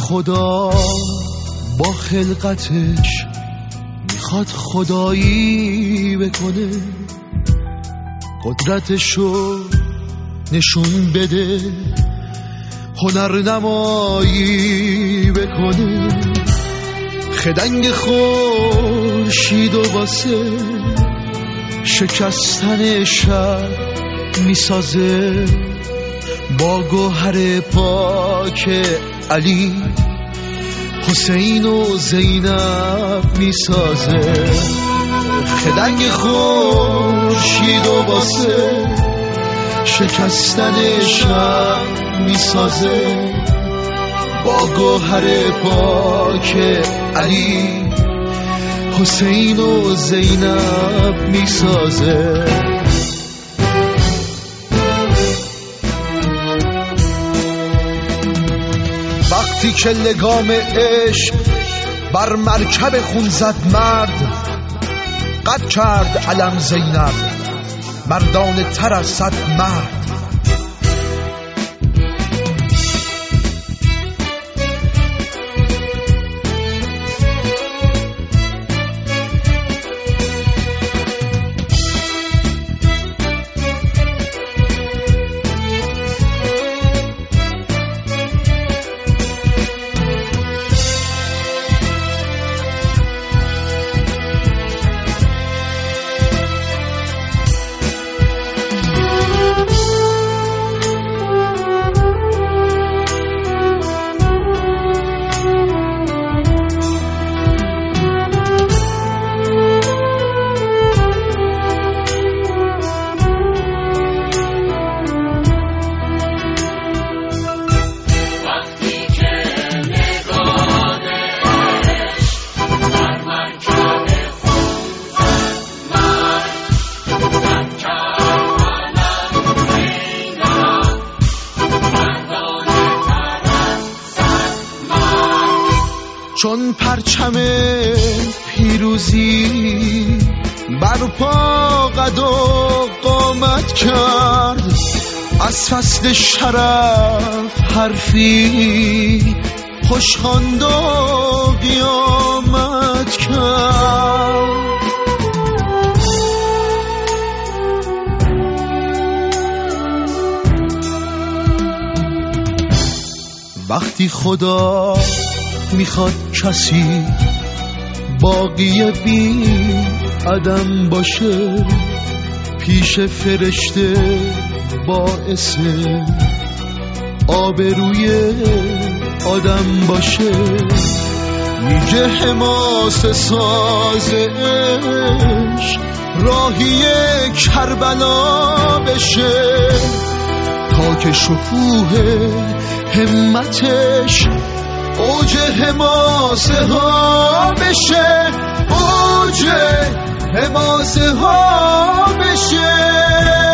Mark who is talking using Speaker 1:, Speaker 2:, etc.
Speaker 1: خدا با خلقتش میخواد خدایی بکنه، قدرتشو نشون بده، هنرنمایی بکنه. خدنگ خورشید و واسه شکستن شب میسازه، با گوهر پاک علی حسین و زینب میسازه. خدنگ خورشید و واسه شکستن شب میسازه، با گوهر پاک علی حسین و زینب میسازه. وقتی که لگام عشق بر مرکب خون زد مرد، قد کرد علم زینب مردان تر از صد مرد. چون پرچم پیروزی برپا قد و قامت کرد، از فصل شرف حرفی خوش خواند و قیامت کرد. وقتی خدا میخواد کسی باقی بی عدم باشه، پیش فرشته باعث آبروی آدم باشه. میگه حماس سازش راهی کربلا بشه، تا که شکوه همتش اوج حماسه ها بشه، اوج حماسه ها بشه.